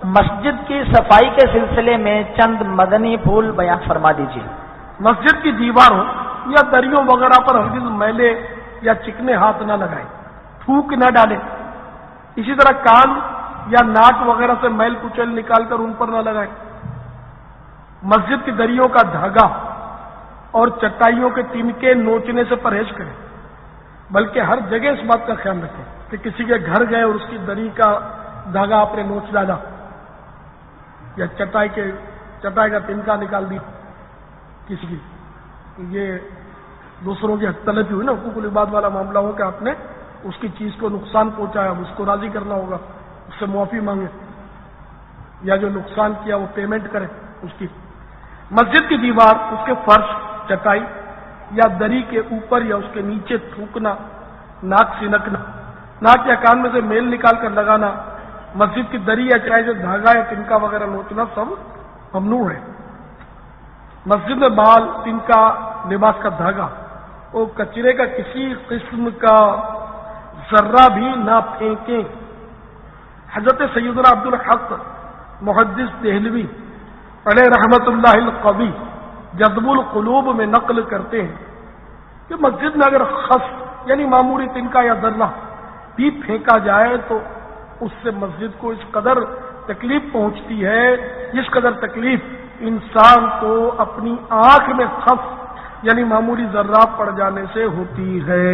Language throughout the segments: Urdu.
مسجد کی صفائی کے سلسلے میں چند مدنی پھول بیان فرما دیجیے۔ مسجد کی دیواروں یا دریوں وغیرہ پر ہرگز میلے یا چکنے ہاتھ نہ لگائیں، تھوک نہ ڈالیں۔ اسی طرح کان یا ناک وغیرہ سے میل کچیل نکال کر ان پر نہ لگائیں۔ مسجد کی دریوں کا دھاگا اور چٹائیوں کے تنکے نوچنے سے پرہیز کریں، بلکہ ہر جگہ اس بات کا خیال رکھیں کہ کسی کے گھر گئے اور اس کی دری کا دھاگا آپ نے نوچ ڈالا یا چٹائی کا تنکا نکال دی کسی کی، یہ دوسروں کی حق تلفی ہوئی نا، حقوق العباد والا معاملہ ہو کہ آپ نے اس کی چیز کو نقصان پہنچایا، اس کو راضی کرنا ہوگا، اس سے معافی مانگے یا جو نقصان کیا وہ پیمنٹ کرے اس کی۔ مسجد کی دیوار، اس کے فرش، چٹائی یا دری کے اوپر یا اس کے نیچے تھوکنا، ناک سنکنا، ناک یا کان میں سے میل نکال کر لگانا، مسجد کی دری یا چٹائی سے دھاگا یا تنکا وغیرہ نوچنا سب ممنوع ہے۔ مسجد میں بال، تنکا، لباس کا دھاگا اور کچرے کا کسی قسم کا ذرہ بھی نہ پھینکیں۔ حضرت سیدنا عبد الحق محدث دہلوی علیہ رحمت اللہ القوی جذب القلوب میں نقل کرتے ہیں کہ مسجد میں اگر خس یعنی معمولی تنکا یا ذرہ بھی پھینکا جائے تو اس سے مسجد کو اس قدر تکلیف پہنچتی ہے جس قدر تکلیف انسان کو اپنی آنکھ میں خس یعنی معمولی ذرہ پڑ جانے سے ہوتی ہے۔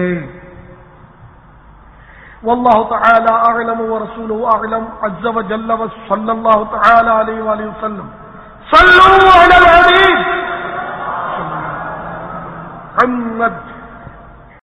واللہ تعالی اعلم ورسولہ اعلم عز وجل وصلی اللہ تعالی علیہ وآلہ وسلم۔ صلوا علی الحبیب محمد